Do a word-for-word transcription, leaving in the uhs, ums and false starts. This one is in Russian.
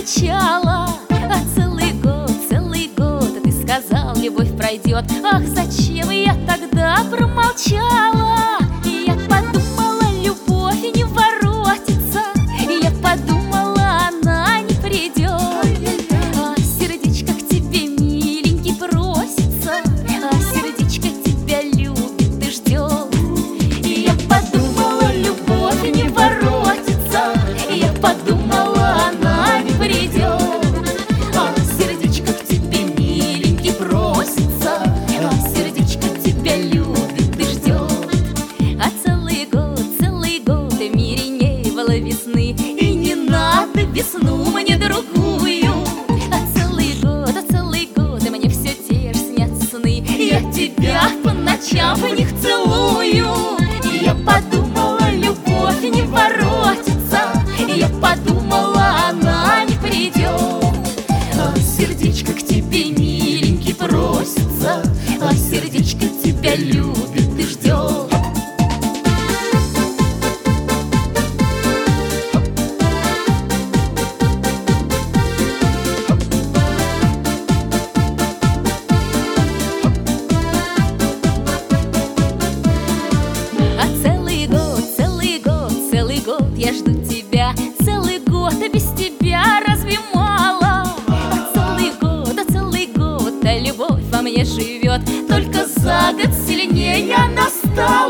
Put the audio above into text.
начала. А целый год, целый год ты сказал, любовь пройдет. Ах, зачем я тогда промолчала? И я подумала, любовь не воротится. И я подумала, она не придет. А сердечко к тебе, миленький, просится. А сердечко тебя любит и ждет. И я подумала, любовь не воротится. И я подумала, она не придет. А сердечко к тебе, миленький, просится. А сердечко тебя любит и ждет. А целый год, целый год в мире не было весны. И не надо весну мне другую. А целый год, а целый год мне все те же снятся сны. Я тебя по ночам в них целую. И я подумала, любовь не воротится. И я подумала, она не придет. А сердечко к тебе, миленький, просится. А сердечко тебя любит и ждет. А целый год, целый год, целый год я жду тебя. Целый год, а без тебя разве мало? А целый год, а целый год, а любовь во мне живет. Только за год сильнее она стала.